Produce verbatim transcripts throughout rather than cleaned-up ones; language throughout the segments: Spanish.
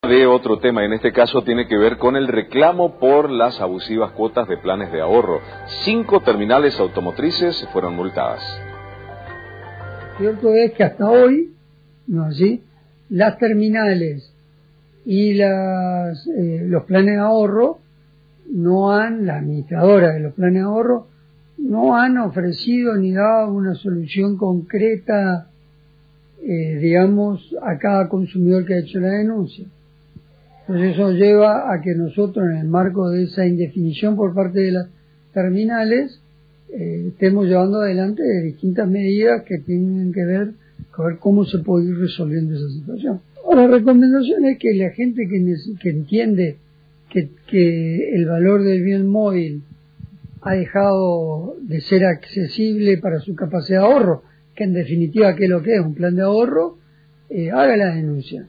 De otro tema, en este caso tiene que ver con el reclamo por las abusivas cuotas de planes de ahorro. Cinco terminales automotrices fueron multadas. Cierto es que hasta hoy, no así, las terminales y las eh, los planes de ahorro no han, la administradora de los planes de ahorro no han ofrecido ni dado una solución concreta, eh, digamos, a cada consumidor que ha hecho la denuncia. Entonces eso lleva a que nosotros, en el marco de esa indefinición por parte de las terminales, eh, estemos llevando adelante distintas medidas que tienen que ver con ver cómo se puede ir resolviendo esa situación. Ahora, la recomendación es que la gente que, que entiende que, que el valor del bien móvil ha dejado de ser accesible para su capacidad de ahorro, que en definitiva, ¿qué es lo que es? Un plan de ahorro, eh, haga la denuncia.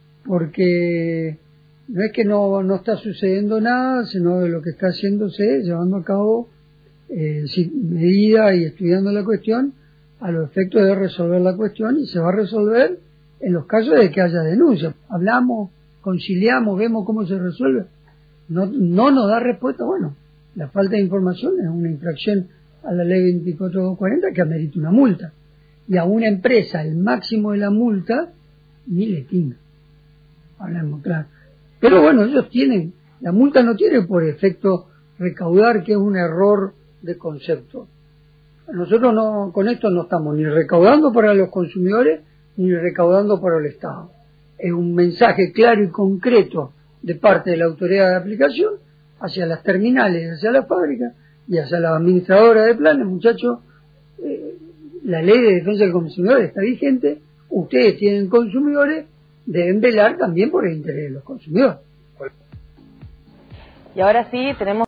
Porque no es que no, no está sucediendo nada, sino de lo que está haciéndose, llevando a cabo eh, medidas y estudiando la cuestión a los efectos de resolver la cuestión, y se va a resolver en los casos de que haya denuncia. Hablamos, conciliamos, vemos cómo se resuelve. No, no nos da respuesta, bueno, la falta de información es una infracción a la ley veinticuatro mil doscientos cuarenta que amerita una multa. Y a una empresa el máximo de la multa ni le tinga. Hablemos claro. Pero bueno, ellos tienen, la multa no tiene por efecto recaudar, que es un error de concepto. Nosotros no, con esto no estamos ni recaudando para los consumidores, ni recaudando para el Estado. Es un mensaje claro y concreto de parte de la autoridad de aplicación hacia las terminales, hacia las fábricas y hacia la administradora de planes. Muchachos, eh, la ley de defensa del consumidor está vigente, ustedes tienen consumidores, deben velar también por el interés de los consumidores. Y ahora sí tenemos